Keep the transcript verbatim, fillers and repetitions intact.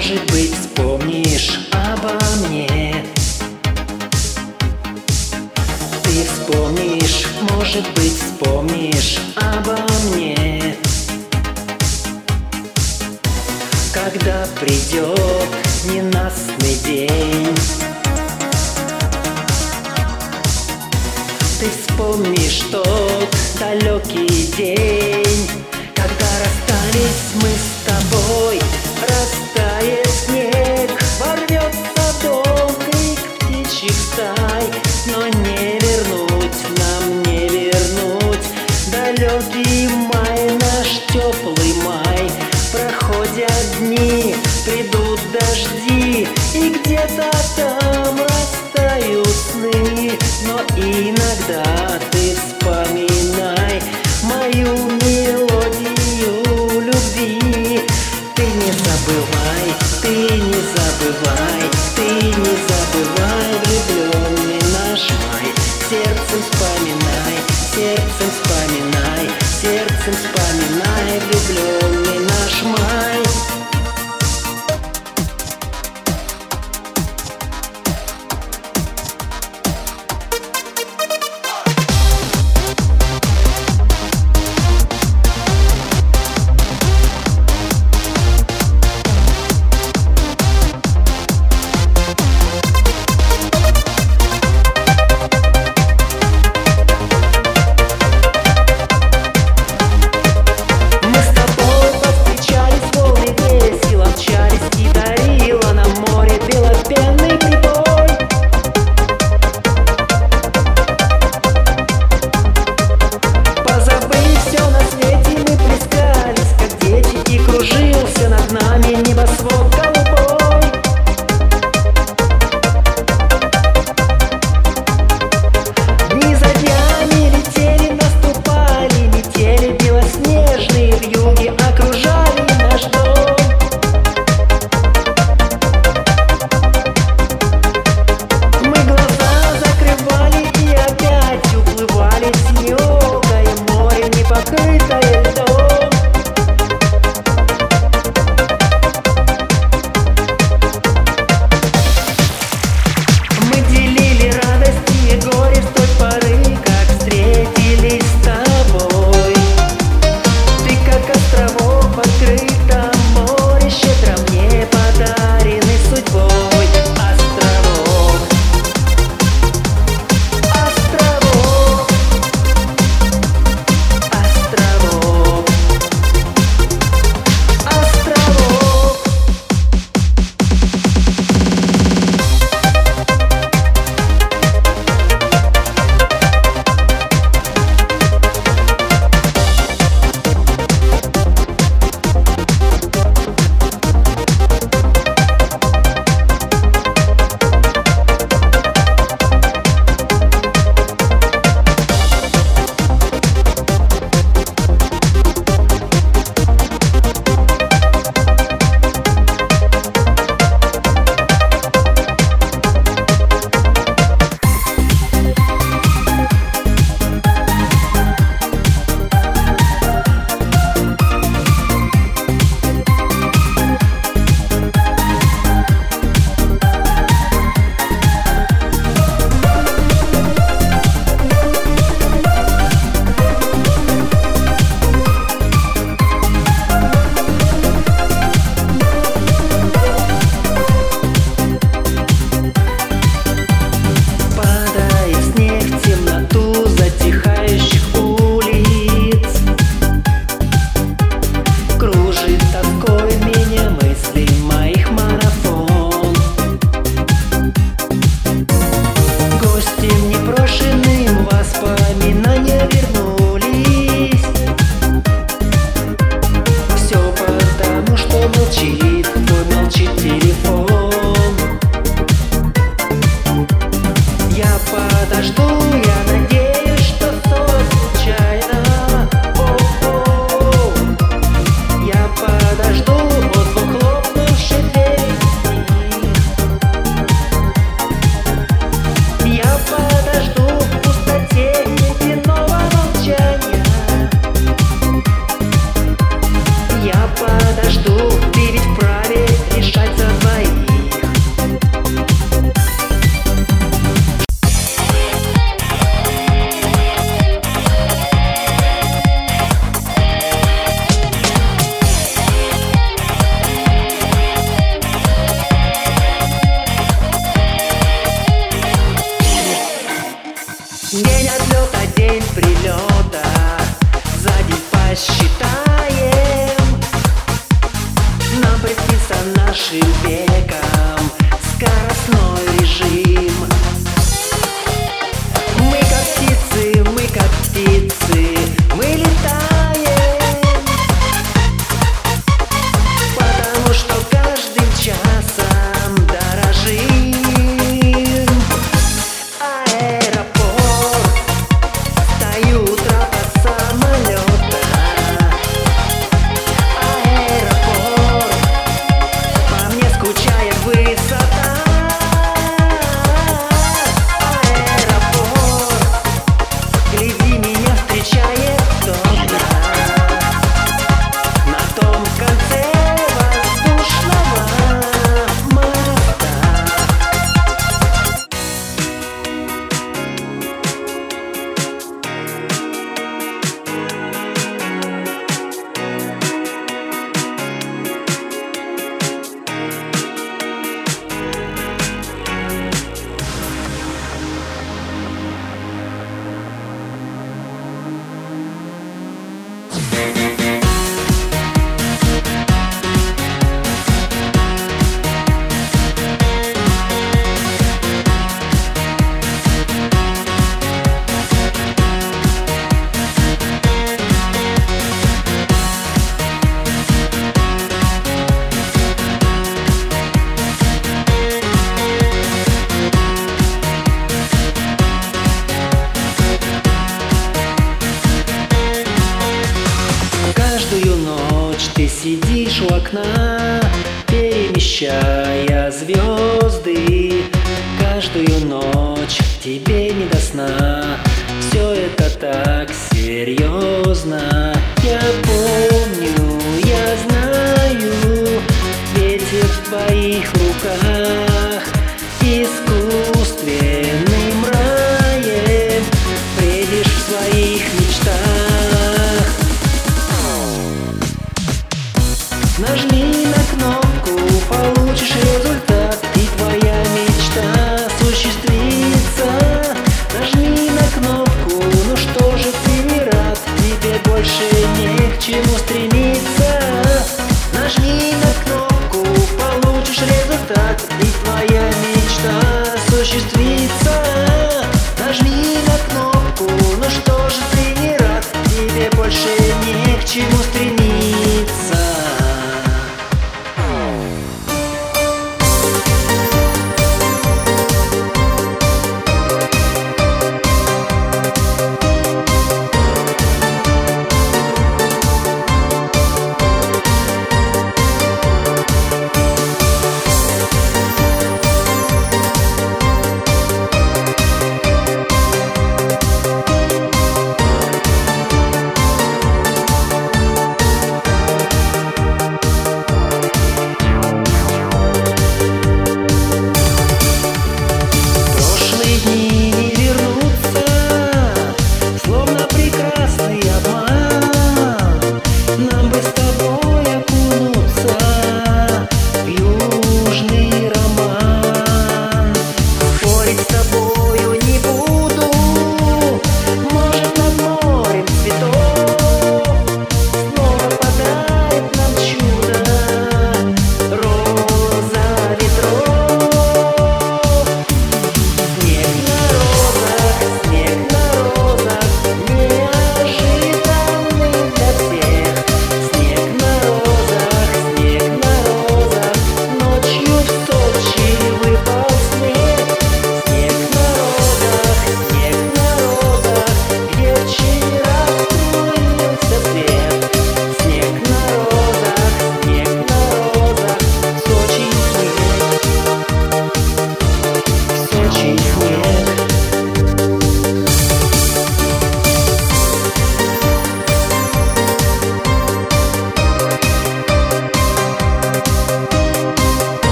может быть, вспомнишь обо мне. Ты вспомнишь, может быть, вспомнишь обо мне. Когда придет ненастный день, ты вспомнишь тот далекий день, когда расстались мы с тобой. Растает снег, ворвется дом, крик птичьих стай. Но не вернуть нам, не вернуть далекий май, наш теплый май. Проходят дни, придут дожди, и где-то там растают сны. Но иногда ты вспоминай мою мелодию любви. Ты не забывай, ты не забывай, ты не забывай влюбленный наш май. Сердцем вспоминай, сердцем вспоминай, сердцем вспоминай влюбленный наш май. нашим веком скоростной режим. Мы как птицы, мы как птицы, мы летаем, потому что каждым часом дорожим. Аэропорт, стою у трапа самолета. Аэропорт, по мне скучает высота. Аэропорт, гляди, меня встречает кто-то на том конце воздушного моста. Каждую ночь ты сидишь у окна, перемещая звезды. Каждую ночь тебе не до сна. Все это так серьезно. Я помню, я знаю, ветер в твоих руках. И